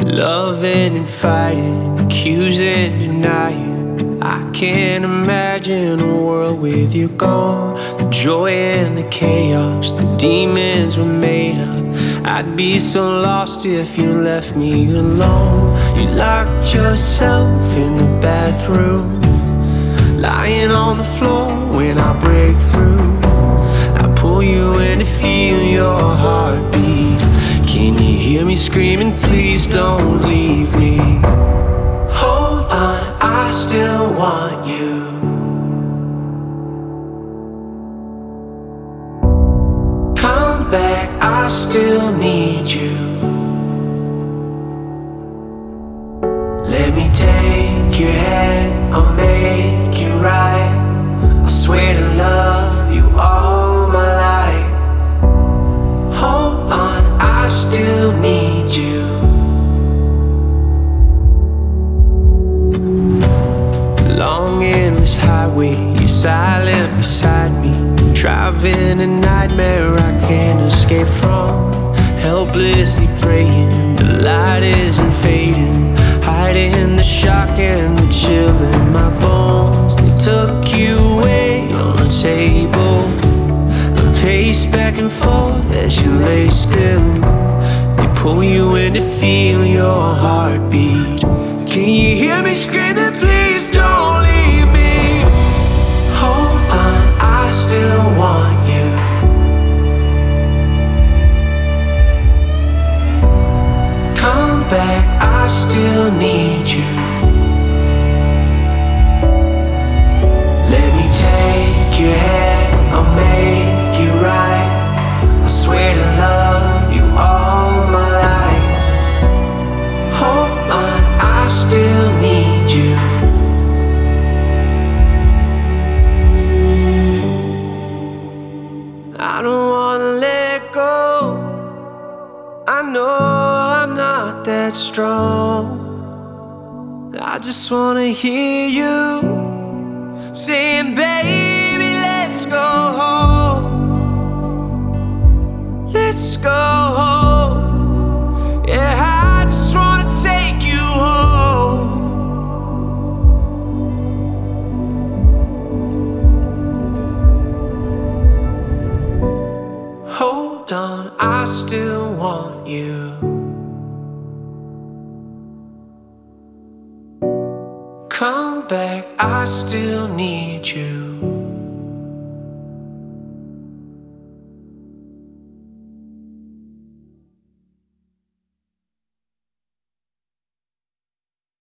Loving and fighting, accusing, denying. I can't imagine a world with you gone. The joy and the chaos, the demons were made up. I'd be so lost if you left me alone. You locked yourself in the bathroom, lying on the floor when I break through. I pull you in to feel your heartbeat. Can you hear me screaming, please don't leave me? Hold on, I still want you. Come back, I still need you. Let me take your hand, I'll make it right. I swear to love you all my life. Hold on, I still need you. Long endless highway, you're silent beside me. Driving a nightmare I can't escape from. Helplessly praying, the light isn't fading. Hiding the shock and the chill in my bones. They took you away on the table. I pace back and forth as you lay still. They pull you in to feel your heartbeat. Can you hear me screaming, please don't leave me? Hold on, I still want you. Come back, I still need you. Let me take your hand, I'll make it right. I swear to love you all my life. Hold on, I still need you. I don't wanna let go. I know I'm not that strong. I just wanna hear you saying, baby, let's go home. Let's go home. Yeah, I just wanna take you home. Hold on, I still want you. Come back, I still need you.